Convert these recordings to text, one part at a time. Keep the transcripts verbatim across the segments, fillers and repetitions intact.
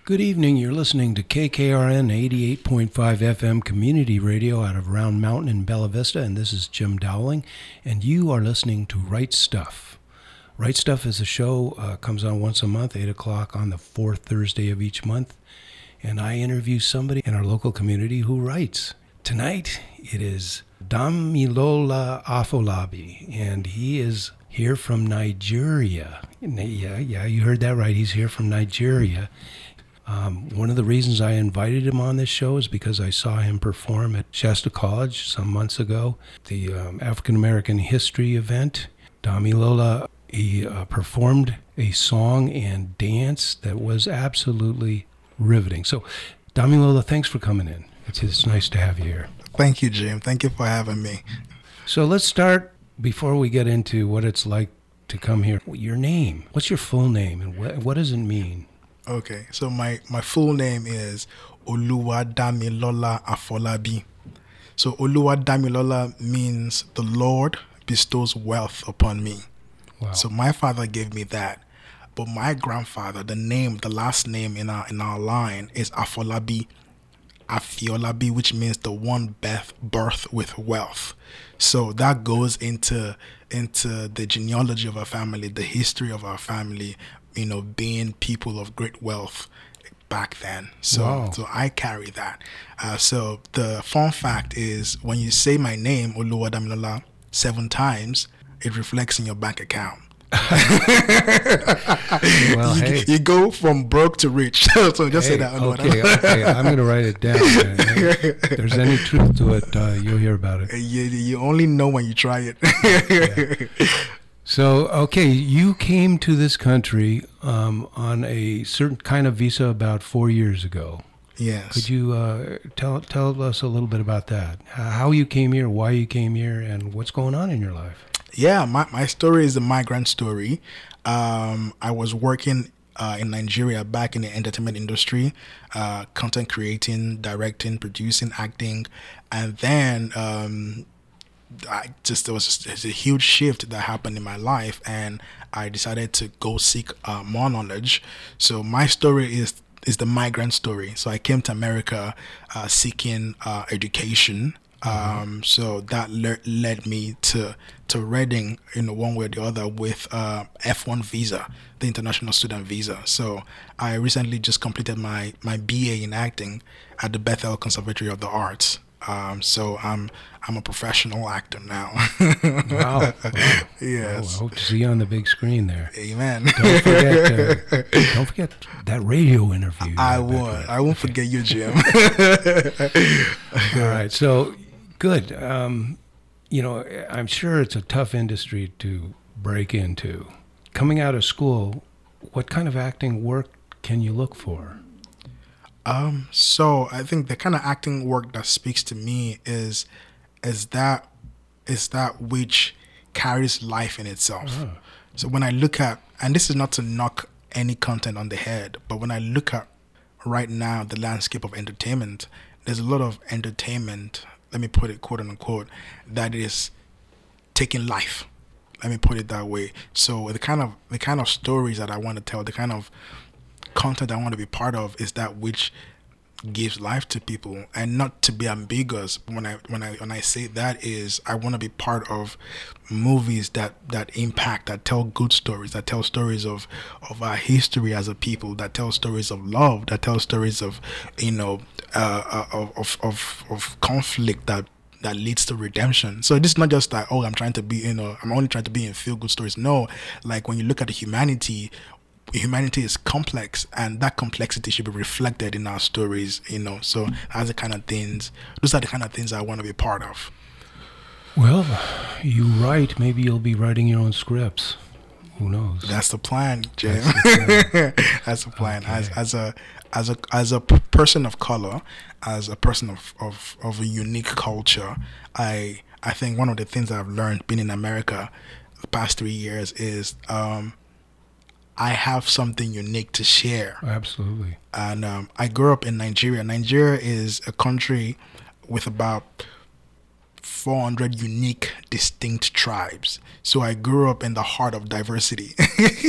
Good evening. You're listening to K K R N eighty-eight point five F M Community Radio out of Round Mountain in Bella Vista, and this is Jim Dowling, and you are listening to Right Stuff. Right Stuff is a show, uh, comes on once a month, eight o'clock on the fourth Thursday of each month, and I interview somebody in our local community who writes. Tonight, it is Damilola Afolabi, and he is here from Nigeria. Yeah, yeah, you heard that right. He's here from Nigeria. Um, one of the reasons I invited him on this show is because I saw him perform at Shasta College some months ago, the um, African American History event. Damilola, he uh, performed a song and dance that was absolutely riveting. So, Damilola, thanks for coming in. It's, it's nice to have you here. Thank you, Jim. Thank you for having me. So let's start, before we get into what it's like to come here, your name. What's your full name, and what, what does it mean? Okay, so my, my full name is Oluwadamilola Afolabi. So Oluwadamilola means the Lord bestows wealth upon me. Wow. So my father gave me that. But my grandfather, the name, the last name in our in our line is Afolabi, Afiolabi, which means the one birth, birth with wealth. So that goes into into the genealogy of our family, the history of our family, you know, being people of great wealth back then. So Wow. so I carry that. Uh, so the fun fact is, when you say my name, Oluwadamilola, seven times, it reflects in your bank account. Well, you, hey. you go from broke to rich. So just Hey, say that. okay, okay, I'm going to write it down. If there's any truth to it, uh, you'll hear about it. You, you only know when you try it. Yeah. So, okay, you came to this country um, on a certain kind of visa about four years ago. Yes. Could you uh, tell tell us a little bit about that? How you came here, why you came here, and what's going on in your life? Yeah, my, my story is a migrant story. Um, I was working uh, in Nigeria back in the entertainment industry, uh, content creating, directing, producing, acting, and then um, I just there was just a huge shift that happened in my life, and I decided to go seek uh, more knowledge. So my story is is the migrant story. So I came to America uh, seeking uh, education. Um, so that le- led me to to Reading, you know, one way or the other, with uh, F one visa, the international student visa. So I recently just completed my my B A in acting at the Bethel Conservatory of the Arts. Um, so I'm I'm a professional actor now. Wow! wow. Yes. Oh, I hope to see you on the big screen there. Amen. Don't forget, uh, don't forget that radio interview. I won't. I won't forget you, Jim. All right. So good. Um, you know, I'm sure it's a tough industry to break into. Coming out of school, what kind of acting work can you look for? Um, so I think the kind of acting work that speaks to me is is that is that which carries life in itself. Uh-huh. So when I look at, and this is not to knock any content on the head, but when I look at right now the landscape of entertainment, there's a lot of entertainment, let me put it quote unquote, that is taking life. Let me put it that way. So the kind of the kind of stories that I want to tell, the kind of content I want to be part of, is that which gives life to people. And not to be ambiguous, when I when I when I say that, is I want to be part of movies that that impact, that tell good stories, that tell stories of of our history as a people, that tell stories of love, that tell stories of, you know, uh, of of of, of conflict that that leads to redemption. So this is not just like, oh, I'm trying to be, you know, I'm only trying to be in feel good stories. No, like when you look at the humanity, humanity is complex, and that complexity should be reflected in our stories, you know. So that's the kind of things, those are the kind of things I want to be part of. Well, you write, maybe you'll be writing your own scripts. Who knows? That's the plan, Jim. That's the plan. That's the plan. Okay. As as a as a as a p- person of color, as a person of, of, of a unique culture, I I think one of the things I've learned being in America the past three years is um, I have something unique to share. Absolutely. And um, I grew up in Nigeria. Nigeria is a country with about four hundred unique, distinct tribes. So I grew up in the heart of diversity.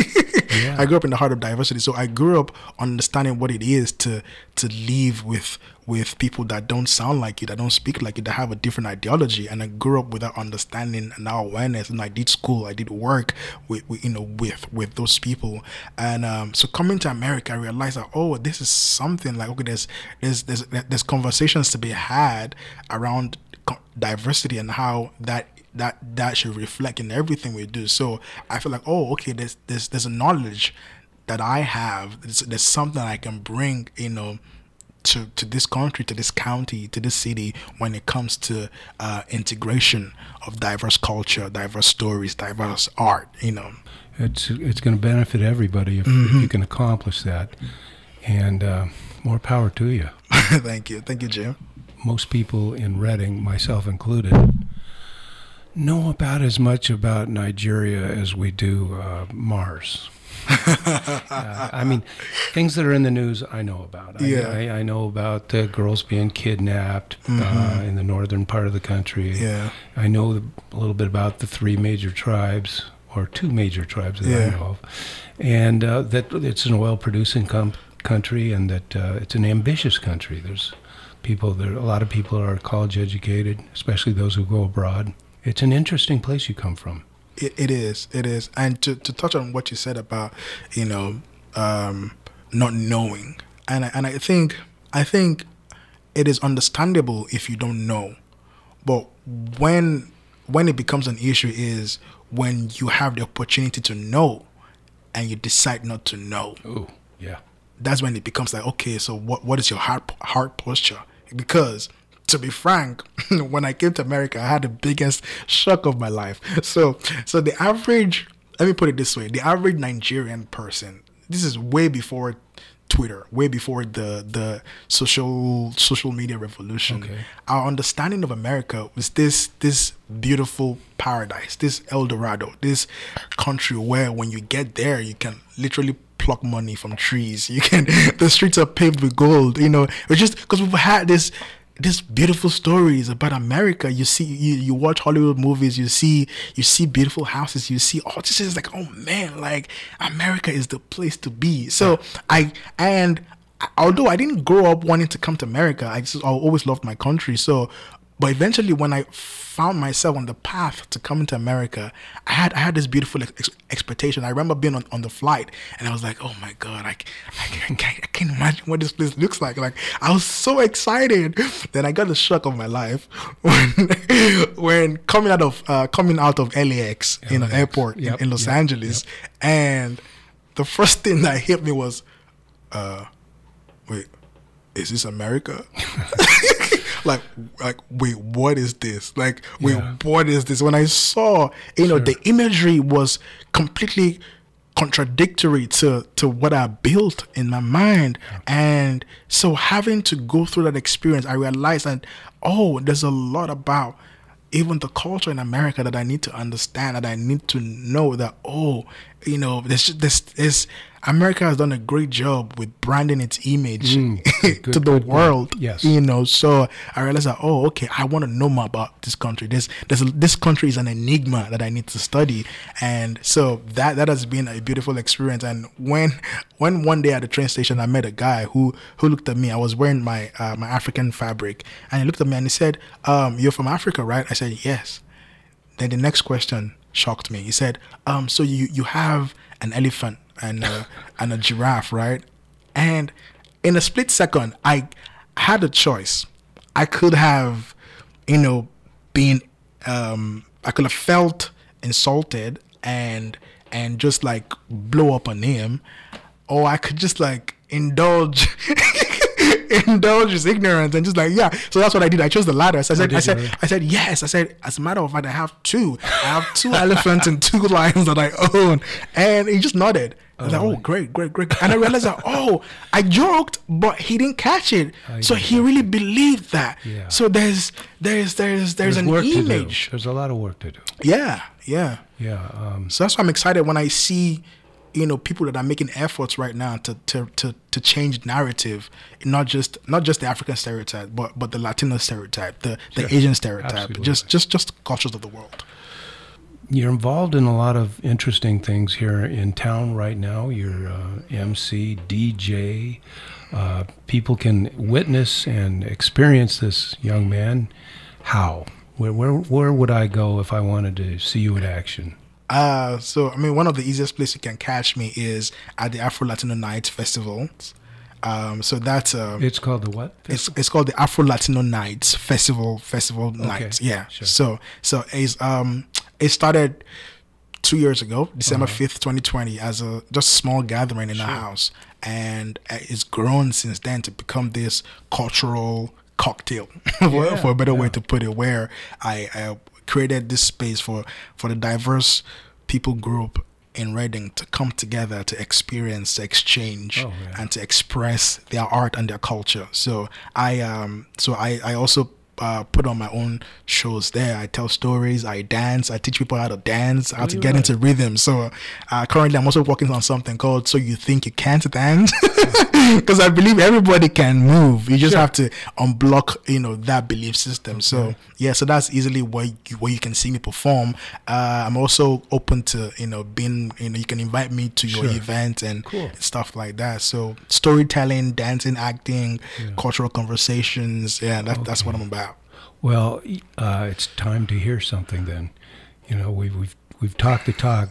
Yeah. I grew up in the heart of diversity. So I grew up understanding what it is to to live with with people that don't sound like you, that don't speak like you, that have a different ideology. And I grew up with that understanding and that awareness. And I did school, I did work with, with you know with with those people. And um, so coming to America, I realized that oh, this is something like okay, there's there's there's there's conversations to be had around diversity and how that that that should reflect in everything we do. So I feel like oh, okay, there's there's there's a knowledge that I have. There's, there's something I can bring, you know. To, to this country, to this county, to this city when it comes to uh, integration of diverse culture, diverse stories, diverse art, you know. It's it's going to benefit everybody if, mm-hmm. if you can accomplish that. And uh, more power to you. Thank you. Thank you, Jim. Most people in Reading, myself included, know about as much about Nigeria as we do uh, Mars. uh, I mean, things that are in the news, I know about. I, yeah. I, I know about uh, girls being kidnapped mm-hmm. uh, in the northern part of the country. Yeah. I know a little bit about the three major tribes, or two major tribes that yeah. I know of, and uh, that it's an oil-producing com- country, and that uh, it's an ambitious country. There's people there. A lot of people are college-educated, especially those who go abroad. It's an interesting place you come from. It, it is, it is. And to, to touch on what you said about, you know, um, not knowing, and I, and I think I think it is understandable if you don't know, but when when it becomes an issue is when you have the opportunity to know, and you decide not to know. Oh, yeah. That's when it becomes like, okay, so what what is your heart heart posture? Because to be frank, when I came to America, I had the biggest shock of my life. So, so the average, let me put it this way, the average Nigerian person, this is way before Twitter, way before the the social social media revolution. Okay. Our understanding of America was this this beautiful paradise, this El Dorado, this country where when you get there, you can literally pluck money from trees. You can, the streets are paved with gold. You know, it's just because we've had this. These beautiful stories about America. You see, you, you watch Hollywood movies. You see, you see beautiful houses. You see, oh, this is like, oh man, like America is the place to be. So I and although I didn't grow up wanting to come to America, I just I always loved my country. So, but eventually, when I found myself on the path to coming to America, I had I had this beautiful ex- expectation. I remember being on, on the flight, and I was like, "Oh my God, I, I, can't, I can't imagine what this place looks like." Like I was so excited. Then I got the shock of my life when when coming out of uh, coming out of L A X, you know, airport yep, in, in Los yep, Angeles, yep. And the first thing that hit me was, uh, "Wait, is this America?" Like, like, wait, what is this? Like, wait, yeah. what is this? When I saw, you know, sure. the imagery was completely contradictory to, to what I built in my mind. Yeah. And so having to go through that experience, I realized that, oh, there's a lot about even the culture in America that I need to understand, that I need to know that, oh, you know, this, this, this, America has done a great job with branding its image mm, good, to the good, world. Good. Yes. You know, so I realized that, oh, okay, I want to know more about this country. This, this, this country is an enigma that I need to study. And so that, that has been a beautiful experience. And when, when one day at the train station, I met a guy who, who looked at me. I was wearing my, uh, my African fabric, and he looked at me and he said, um, "You're from Africa, right?" I said, "Yes." Then the next question shocked me. He said, um, "So you, you have an elephant and a, and a giraffe, right?" And in a split second, I had a choice. I could have, you know, been, um, I could have felt insulted and and just like blow up on him, or I could just like indulge. indulge his ignorance and just like, yeah. So that's what I did. I chose the latter. So I said, I said, you? I said, yes. I said, as a matter of fact, I have two. I have two elephants and two lions that I own. And he just nodded. I was oh, like, oh, great, great, great. And I realized that, oh, I joked, but he didn't catch it. I so he really believed that. Yeah. So there's, there's, there's, there's, there's an work image. To do. There's a lot of work to do. Yeah, yeah, yeah. Um, so that's why I'm excited when I see, you know, people that are making efforts right now to, to, to, to change narrative, not just not just the African stereotype, but but the Latino stereotype, the, the sure. Asian stereotype, Absolutely. just just just cultures of the world. you're involved in a lot of interesting things here in town right now. You're uh, M C, D J. Uh, people can witness and experience this young man. How? Where, where, where would I go if I wanted to see you in action? Uh, so, I mean, one of the easiest places you can catch me is at the Afro Latino Nights Festival. Um, so that's uh, it's called the what? It's it's called the Afro Latino Nights Festival. Festival okay. Nights, yeah. Sure. So so it's um it started two years ago, December fifth, uh-huh. twenty twenty, as a just small gathering in sure. a house, and it's grown since then to become this cultural cocktail, yeah, for a better yeah. way to put it. Where I, I created this space for for the diverse people group in Reading to come together, to experience, to exchange, oh, yeah. and to express their art and their culture. So I um so I, I also uh, put on my own shows there. I tell stories, I dance, I teach people how to dance, how oh, to get right. into rhythm. So uh, currently I'm also working on something called So You Think You Can't Dance, because I believe everybody can move. You just sure. have to unblock, you know, that belief system. Okay. So yeah, so that's easily where you, where you can see me perform. Uh, I'm also open to, you know, being, you know, you can invite me to your sure. event and cool. stuff like that. So storytelling, dancing, acting, yeah. cultural conversations. Yeah, that, okay. that's what I'm about. Well, uh, it's time to hear something then. You know, we've we've we've talked the talk.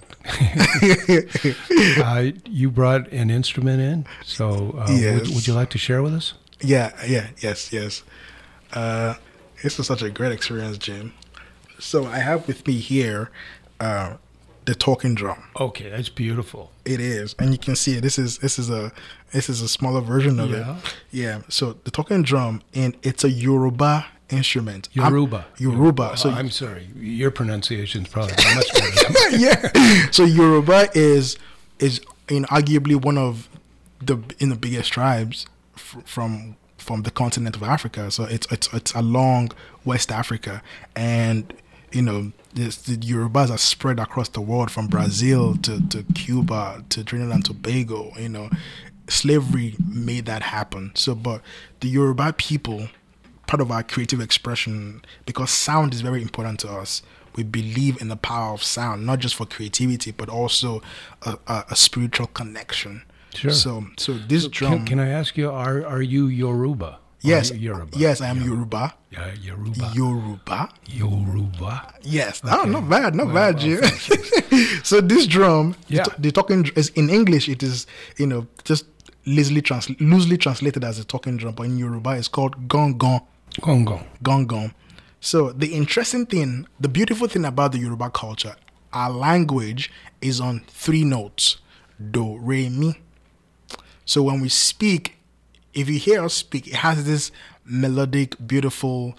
uh, you brought an instrument in, so uh, yes. would, would you like to share with us? Yeah, yeah, yes, yes. Uh, this was such a great experience, Jim. So I have with me here uh, the talking drum. Okay, that's beautiful. It is, and you can see it. This is this is a this is a smaller version of yeah. it. Yeah. So the talking drum, and it's a Yoruba instrument. Yoruba. I'm, Yoruba. Oh, so I'm sorry. Your pronunciation is probably much better. Yeah. So Yoruba is is you know, arguably one of the in the biggest tribes f- from from the continent of Africa. So it's it's it's along West Africa, and you know this, the Yorubas are spread across the world from Brazil to, to Cuba to Trinidad and Tobago. You know, slavery made that happen. So, but the Yoruba people, part of our creative expression, because sound is very important to us. We believe in the power of sound, not just for creativity, but also a, a, a spiritual connection. Sure. So, so this so drum. Can, can I ask you, are are you Yoruba? Yes. You Yoruba? Yes, I am Yoruba. Yeah, Yoruba. Yoruba. Yoruba. Yes. Okay. Oh, not bad, not well, bad, Jim. Well, so this drum, yeah. the, the talking is in English. It is, you know, just loosely trans loosely translated as a talking drum, but in Yoruba, it's called gong gong. Gong gong. Gong gong. So the interesting thing, the beautiful thing about the Yoruba culture, our language is on three notes: do, re, mi. So when we speak, if you hear us speak, it has this melodic, beautiful,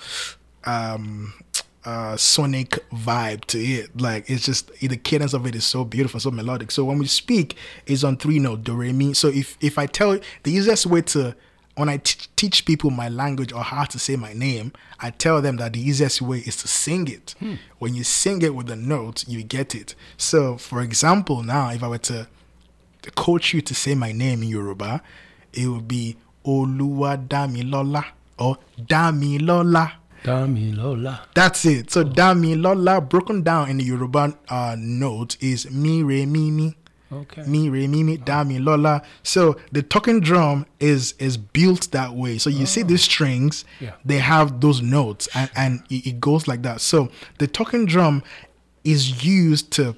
um, uh, sonic vibe to it. Like it's just the cadence of it is so beautiful, so melodic. So when we speak, it's on three notes: do, re, mi. So if if I tell the easiest way to when I t- teach people my language or how to say my name, I tell them that the easiest way is to sing it. Hmm. When you sing it with the notes, you get it. So, for example, now if I were to, to coach you to say my name in Yoruba, it would be Oluwadamilola or Damilola. Damilola. That's it. So, Damilola, broken down in the Yoruba uh, note, is mi, re, mi, mi. Okay. Mi, re, mi, mi, da, mi, lola. So the talking drum is is built that way. So you oh. see these strings, yeah. they have those notes, and, and it, it goes like that. So the talking drum is used to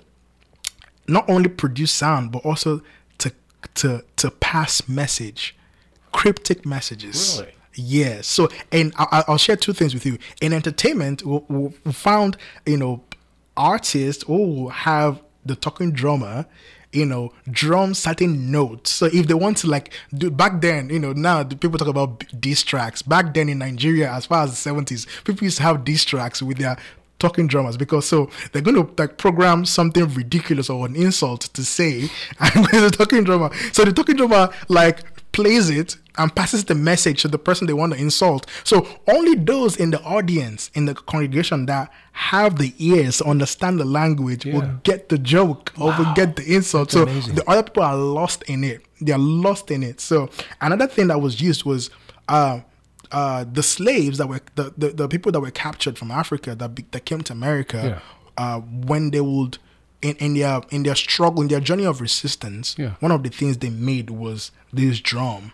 not only produce sound, but also to to to pass message, cryptic messages. Really? Yeah. So, and I, I'll share two things with you. In entertainment, we, we found, you know, artists who have the talking drummer, you know, drum certain notes. So if they want to like do back then, you know, now the people talk about diss tracks. Back then in Nigeria, as far as the seventies, people used to have diss tracks with their talking drummers, because so they're going to like program something ridiculous or an insult to say, and the talking drummer. So the talking drummer like plays it and passes the message to the person they want to insult. So only those in the audience, in the congregation that have the ears to understand the language yeah. will get the joke wow. or will get the insult. That's so amazing. The other people are lost in it. They are lost in it. So another thing that was used was uh, uh, the slaves that were, the, the, the people that were captured from Africa that, be, that came to America, yeah. uh, when they would in, in their in their struggle, in their journey of resistance, Yeah. one of the things they made was this drum.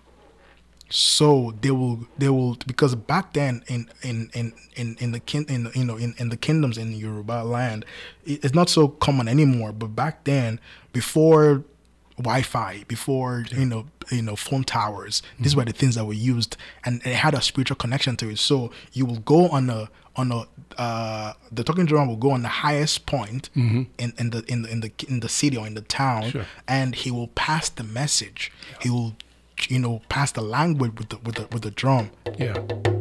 So they will they will because back then in in in in, in the kin in you know in, in the kingdoms in Yoruba land, it, it's not so common anymore. But back then, before Wi-Fi, before yeah. you know you know phone towers, mm-hmm. these were the things that were used, and, and it had a spiritual connection to it. So you will go on a on a uh, the talking drum will go on the highest point mm-hmm. in, in the in the in the in the city or in the town, sure. and he will pass the message. Yeah. He will. You know, pass the language with the with the with the drum. Yeah.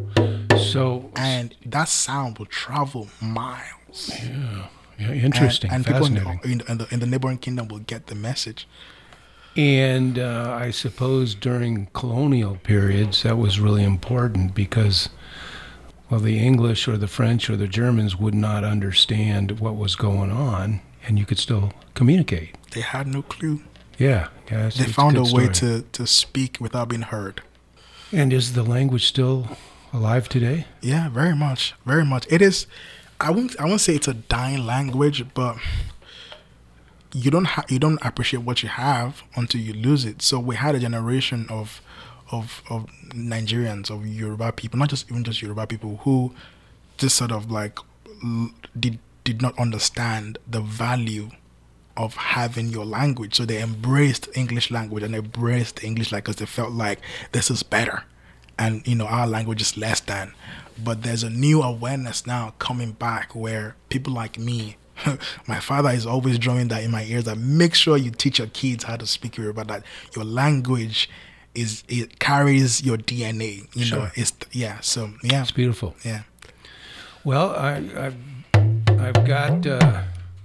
So and that sound will travel miles. Yeah. Yeah. Interesting. And, and Fascinating. people in the, in the in the neighboring kingdom will get the message. And uh, I suppose during colonial periods that was really important because, well, the English or the French or the Germans would not understand what was going on, and you could still communicate. They had no clue. Yeah, yeah. It's, they it's found a, a way story. to, to speak without being heard. And is the language still alive today? Yeah, very much, very much. It is. I won't. I won't say it's a dying language, but you don't ha- you don't appreciate what you have until you lose it. So we had a generation of of of Nigerians, of Yoruba people, not just even just Yoruba people, who just sort of like l- did did not understand the value of having your language. So they embraced English language and embraced English like because they felt like this is better and you know our language is less than. But there's a new awareness now coming back where people like me, my father is always drumming that in my ears, that make sure you teach your kids how to speak Yoruba, that your language is it carries your D N A, you sure. know. It's yeah so yeah it's beautiful. Yeah. Well, I, I've I've got uh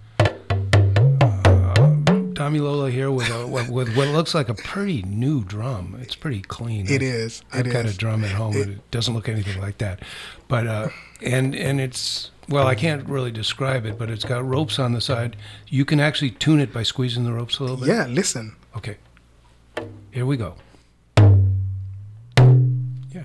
Tommy Lola here with a, with what looks like a pretty new drum. It's pretty clean. It is. I've it got is. a drum at home, it, and it doesn't look anything like that. But uh, and and it's well, I can't really describe it, but it's got ropes on the side. You can actually tune it by squeezing the ropes a little bit. Yeah, listen. Okay. Here we go. Yeah.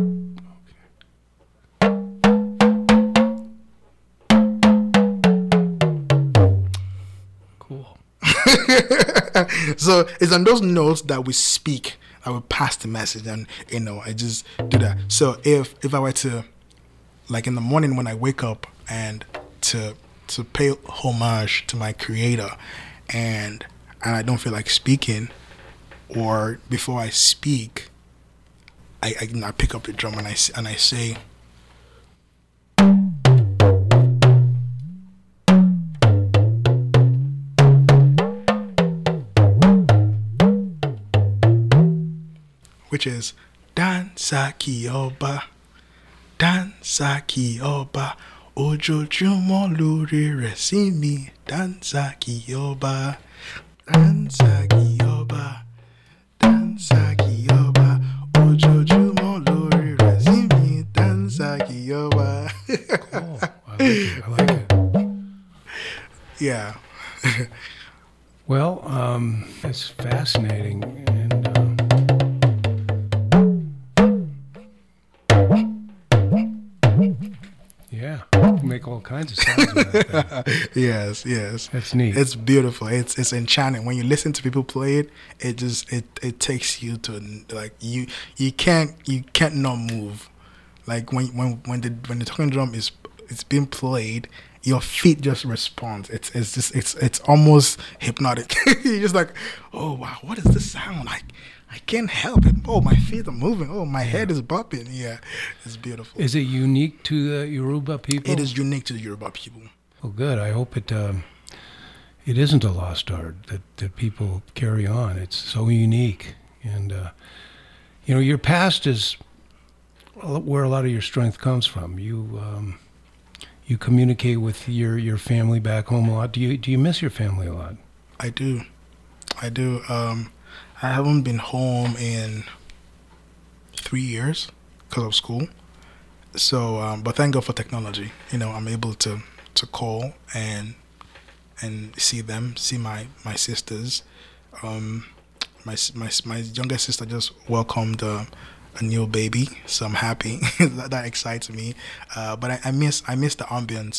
So it's on those notes that we speak, that we pass the message, and you know I just do that. So if if I were to, like in the morning when I wake up and to to pay homage to my creator, and and I don't feel like speaking, or before I speak, I I, I pick up the drum and I and I say. Which is Dansa Kioba, Dansa Kioba, Ojoojúmọ́ lórí rẹ̀ sí mi, Dansa Kioba, Dansa Kioba, Dansa Kioba, Ojoojúmọ́ lórí rẹ̀ sí mi, Dansa Kioba. Cool. I like it. I like it. Yeah. Well, um, it's fascinating, and. Uh, Yeah, make all kinds of sounds with that thing. Yes, yes. That's neat. It's beautiful. It's it's enchanting. When you listen to people play it, it just it, it takes you to like you you can't you can't not move. Like when when when the when the talking drum is it's being played, your feet just respond. It's it's just it's it's almost hypnotic. You're just like, oh wow, what is this sound like? I can't help it. Oh, my feet are moving. Oh, my yeah. head is bopping. Yeah, it's beautiful. Is it unique to the Yoruba people? It is unique to the Yoruba people. Well, good. I hope it um, it isn't a lost art that, that people carry on. It's so unique. And, uh, you know, your past is where a lot of your strength comes from. You um, you communicate with your, your family back home a lot. Do you, do you miss your family a lot? I do. I do. Um, I haven't been home in three years because of school. So, um, but thank God for technology. You know, I'm able to, to call and and see them, see my my sisters. Um, my my my younger sister just welcomed uh, a new baby, so I'm happy. that, that excites me. Uh, but I, I miss I miss the ambience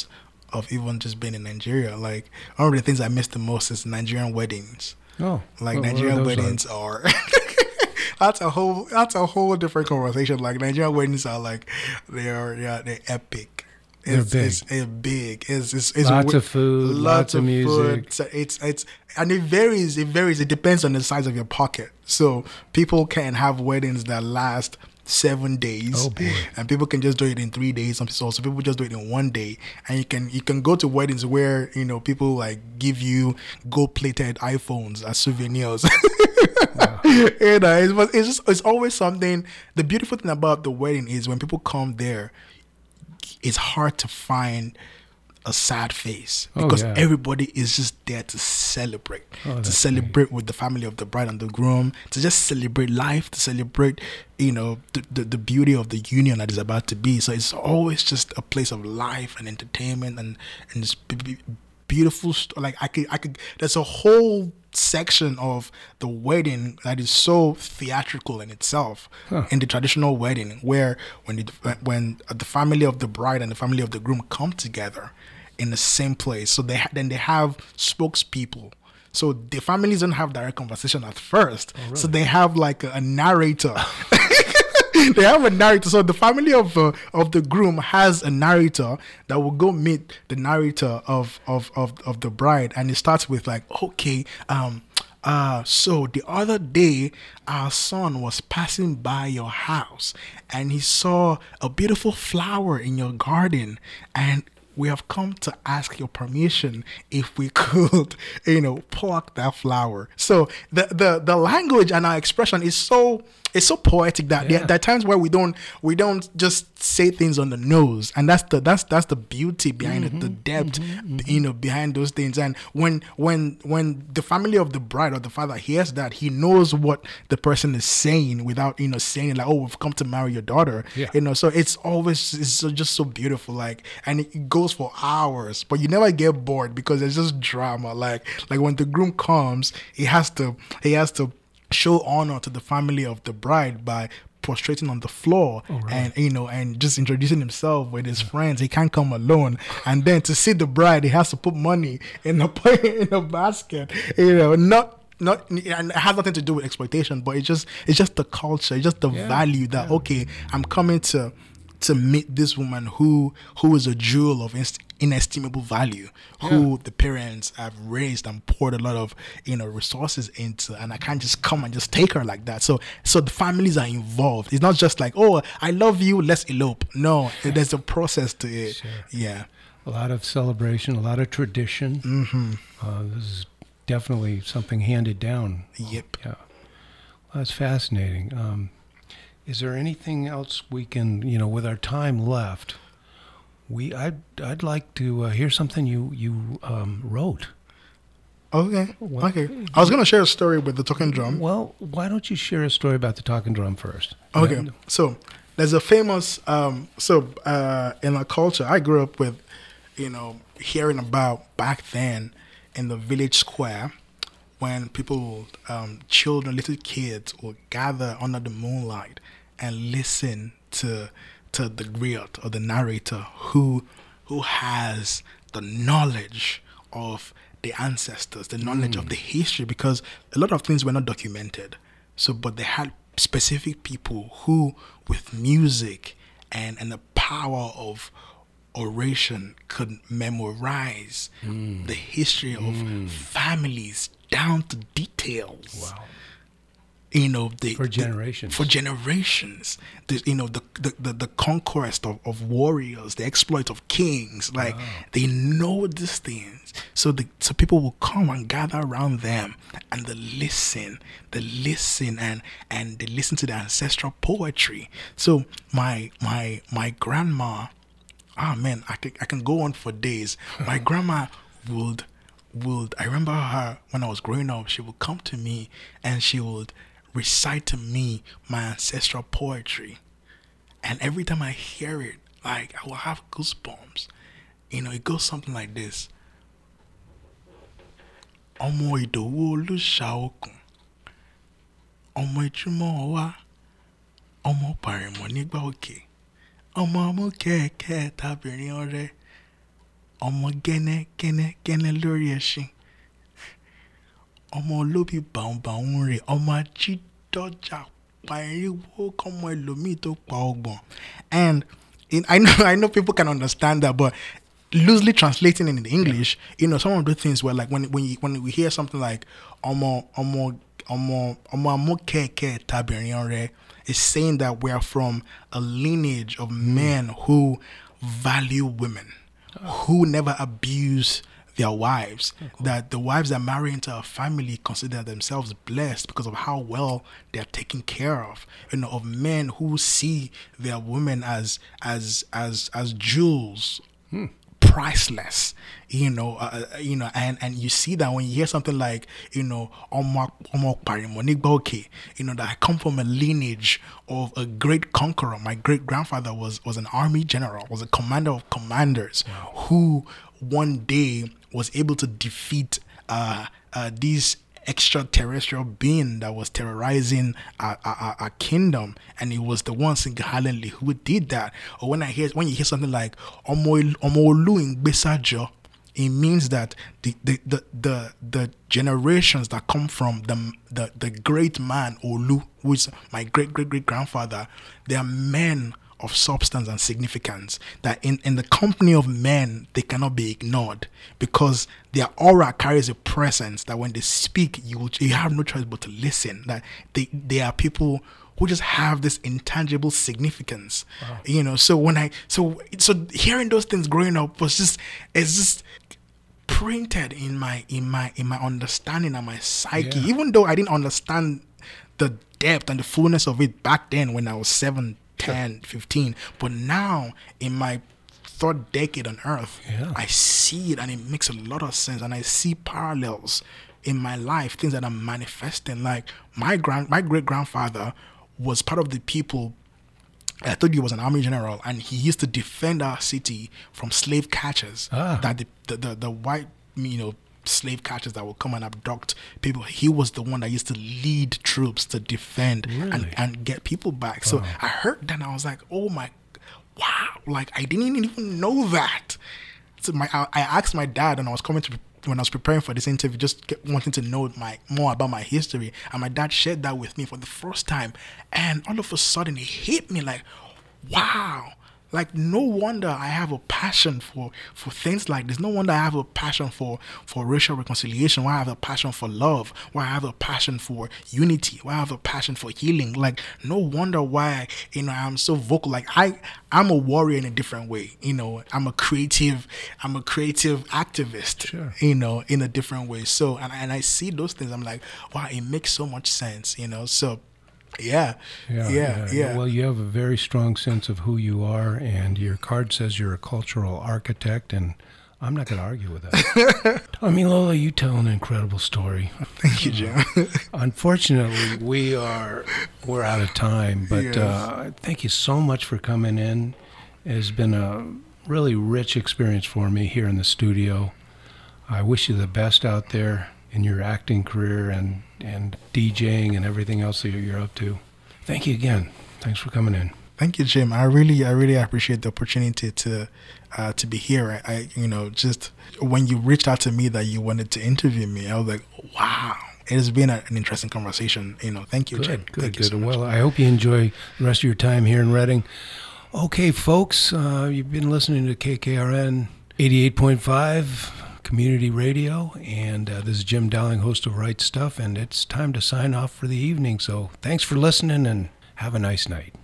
of even just being in Nigeria. Like one of the things I miss the most is Nigerian weddings. Oh, like well, Nigerian weddings are. That's a whole. That's a whole different conversation. Like Nigerian weddings are like, they are. Yeah, they're epic. It's, They're big. It's, it's big. It's, it's, it's lots of food, lots, lots of music. Food. So it's it's and it varies. It varies. It depends on the size of your pocket. So people can have weddings that last seven days, oh boy. And people can just do it in three days. Some so, so people just do it in one day, and you can you can go to weddings where you know people like give you gold plated iPhones as souvenirs. Wow. You know, it's, it's just it's always something. The beautiful thing about the wedding is when people come there, it's hard to find a sad face because oh, yeah. everybody is just there to celebrate, oh, to celebrate great. with the family of the bride and the groom, to just celebrate life, to celebrate, you know, the, the, the beauty of the union that is about to be. So it's always just a place of life and entertainment and and just beautiful. Like I could, I could. There's a whole section of the wedding that is so theatrical in itself huh. in the traditional wedding, where when the, when the family of the bride and the family of the groom come together in the same place, so they ha- then they have spokespeople. So the families don't have direct conversation at first, oh, really? So they have like a, a narrator. They have a narrator. So the family of uh, of the groom has a narrator that will go meet the narrator of, of, of, of the bride, and it starts with like, okay, um, uh, so the other day our son was passing by your house, and he saw a beautiful flower in your garden, and we have come to ask your permission if we could, you know, pluck that flower. So the the, the language and our expression is so it's so poetic that yeah. there, there are times where we don't we don't just say things on the nose, and that's the that's that's the beauty behind mm-hmm, it, the depth, mm-hmm, mm-hmm. you know, behind those things. And when when when the family of the bride or the father hears that, he knows what the person is saying without, you know, saying like, oh, we've come to marry your daughter. Yeah. You know, so it's always it's so, just so beautiful, like, and it goes for hours, but you never get bored because there's just drama. Like like when the groom comes, he has to he has to show honor to the family of the bride by prostrating on the floor oh, right. and you know and just introducing himself with his friends. He can't come alone, and then to see the bride, he has to put money in a in a basket. You know, not. Not and it has nothing to do with exploitation, but it's just it's just the culture, it's just the yeah, value that yeah. okay, I'm coming to to meet this woman who who is a jewel of inst- inestimable value, yeah. who the parents have raised and poured a lot of, you know, resources into, and I can't just come and just take her like that. So so the families are involved. It's not just like, oh, I love you, let's elope. No, there's a process to it. Sure. Yeah, a lot of celebration, a lot of tradition. Mm-hmm. Uh, this is definitely something handed down. Yep. Yeah, well, that's fascinating. Um, Is there anything else we can, you know, with our time left, we I'd I'd like to uh, hear something you you um, wrote. Okay. Well, okay. I was gonna share a story with the talking drum. Well, why don't you share a story about the talking drum first? Okay. And, so there's a famous um, so uh, in our culture, I grew up with, you know, hearing about back then in the village square, when people, um, children, little kids would gather under the moonlight and listen to to the griot or the narrator who who has the knowledge of the ancestors, the knowledge mm. of the history, because a lot of things were not documented. So, but they had specific people who, with music and, and the power of oration, could memorize mm. the history of mm. families down to details. Wow. You know, the, for generations. The, for generations. The, you know, the, the, the, the conquest of, of warriors, the exploit of kings. Like, wow. They know these things. So the so people will come and gather around them and they listen. They listen and, and they listen to the ancestral poetry. So my my my grandma, oh man, I can I can go on for days. My grandma would would I remember her when I was growing up, she would come to me and she would recite to me my ancestral poetry. And every time I hear it, like, I will have goosebumps. You know, it goes something like this. Ọmọ Ìdòwú Olúṣàókùn, ọmọ Ìjùmọ̀ wá, ọmọ Pàrẹ̀mọ̀ nígbà òkè, ọmọ Amúkẹ́ẹ̀kẹ́ tàbírin ọrẹ, Ọmọ gẹ́nẹ́ gẹ́nẹ́ gẹ́nẹ́ lórí ẹṣin. Ọmọ olóbi bàùnbàùn rẹ̀. Ọmọ ajídọ́jà pariwo kọ́mọ ẹlòmíì tó pa ọgbọ̀n. And in, I know I know people can understand that, but loosely translating it in English, you know, some of the things were like when when you, when we hear something like Ọmọ Ọmọ Ọmọ Ọmọ amókèké tabirin re, is saying that we are from a lineage of men who value women, who never abuse their wives, oh, cool. That the wives that marry into a family consider themselves blessed because of how well they are taken care of. You know, of men who see their women as as as as jewels, hmm. priceless. You know, uh, you know, and and you see that when you hear something like, you know, Omo Omo Parimoniboke, you know, that I come from a lineage of a great conqueror. My great grandfather was was an army general, was a commander of commanders, wow. who one day was able to defeat uh, uh, these extraterrestrial being that was terrorizing our, our, our kingdom, and it was the one single-handedly who did that. Or when I hear when you hear something like Omo Olu in Besajo, it means that the the, the the the generations that come from the the the great man Olu, who is my great great great grandfather, they are men of substance and significance, that in, in the company of men, they cannot be ignored because their aura carries a presence that when they speak, you you have no choice but to listen. That they, they are people who just have this intangible significance. Wow. You know, so when I, so, so hearing those things growing up was just, it's just printed in my, in my, in my understanding and my psyche, yeah. even though I didn't understand the depth and the fullness of it back then when I was seven, ten, fifteen, but now in my third decade on earth, yeah. I see it and it makes a lot of sense, and I see parallels in my life, things that I'm manifesting. Like my grand, my great grandfather was part of the people. I told you he was an army general, and he used to defend our city from slave catchers. Ah. That the, the the the white, you know, slave catchers that will come and abduct people. He was the one that used to lead troops to defend really? and, and get people back. Wow. So I heard that and I was like, oh my, wow. Like I didn't even know that. So my, I, I asked my dad, and I was coming to, when I was preparing for this interview, just get, wanting to know my more about my history. And my dad shared that with me for the first time. And all of a sudden it hit me like, wow. Like, no wonder I have a passion for, for things like this. No wonder I have a passion for, for racial reconciliation. Why I have a passion for love. Why I have a passion for unity. Why I have a passion for healing. Like, no wonder why, you know, I'm so vocal. Like, I, I'm a warrior in a different way. You know, I'm a creative, I'm a creative activist, sure. you know, in a different way. So, and, and I see those things. I'm like, wow, it makes so much sense, you know, so. Yeah. Yeah, yeah, yeah, yeah. Well, you have a very strong sense of who you are, and your card says you're a cultural architect, and I'm not going to argue with that. Tomilola, you tell an incredible story. Thank you, Jim. Uh, unfortunately, we are we're out of time, but yes. uh, thank you so much for coming in. It has been a really rich experience for me here in the studio. I wish you the best out there in your acting career and, and DJing and everything else that you're up to. Thank you again. Thanks for coming in. Thank you, Jim. I really, I really appreciate the opportunity to, uh, to be here. I, I, you know, just when you reached out to me that you wanted to interview me, I was like, wow. It has been a, an interesting conversation. You know, thank you, good, Jim. Good, thank good. You so well, much. I hope you enjoy the rest of your time here in Reading. Okay, folks, uh, you've been listening to K K R N eighty-eight point five. Community Radio, and uh, this is Jim Dowling, host of Right Stuff, and it's time to sign off for the evening. So thanks for listening, and have a nice night.